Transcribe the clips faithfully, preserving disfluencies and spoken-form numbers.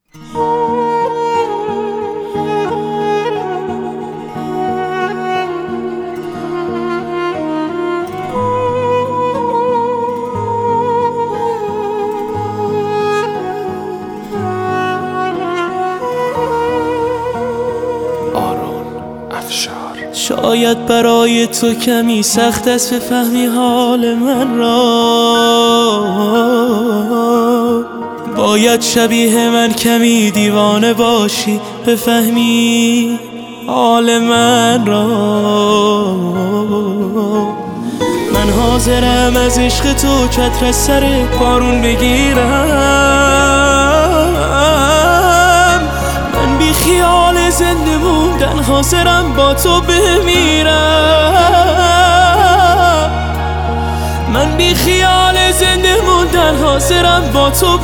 شاید برای تو کمی سخت است بفهمی حال من را، باید شبیه من کمی دیوانه باشی بفهمی حال من را. من حاضرم از عشق تو چتر از سر بارون بگیرم، من بی خیال زنده موندن حاضرم با تو بمیرم، من بی خیال زنده موندن حاضرم با تو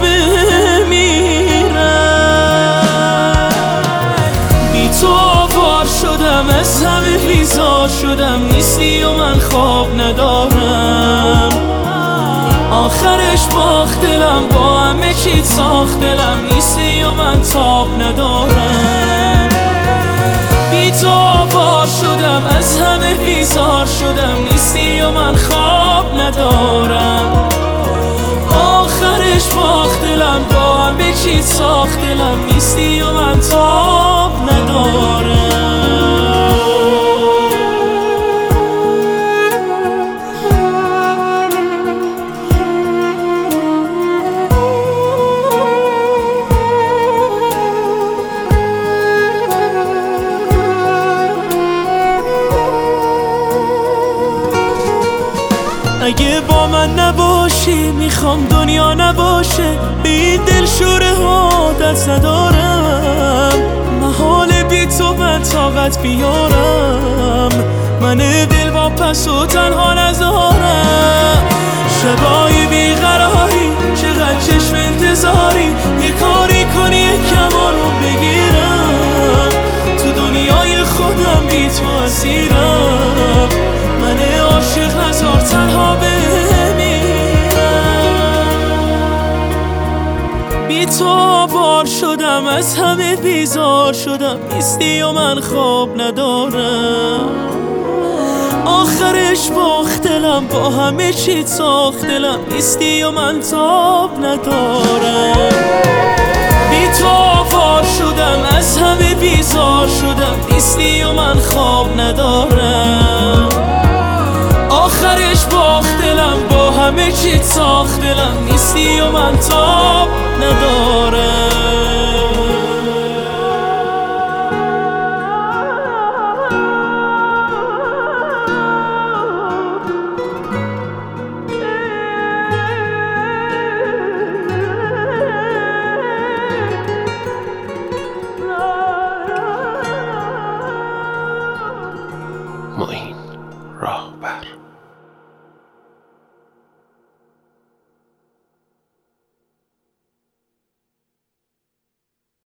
بمیرم. بی تو آوار شدم، از همه بیزار شدم، نیستی و من خواب ندارم، آخرش باخت دلم، با همه چیت ساخت دلم، نیستی و من تاب ندارم. بی تو آوار شدم، از همه بیزار شدم، نیستی و من خواب ندارم، آخرش باخت دلم، با همه چیت ساخت دلم، نیستی و من تاب ندارم. اگه با من نباشی میخوام دنیا نباشه، به این دلشوره ها دست ندارم، محال بی تو من طاقت بیارم، من دل با پس و تنها نذارم. شبای بیقراری چقدر چشم انتظاری، یه کاری کنی یه کمارو بگیرم، تو دنیای خودم بی تو اسیرم، من عاشق هزار تنها بمیرم. بی تو آوار شدم، از همه بیزار شدم، نیستی و من خواب ندارم، آخرش باخت دلم، با همه چیت ساخت دلم، نیستی و من تاب ندارم. بی تو آوار شدم، از همه بیزار شدم، نیستی و من خواب ندارم، آخرش باخت دلم، با همه چیت ساخت دلم، نیستی و من تاب ندارم. معین راهبر.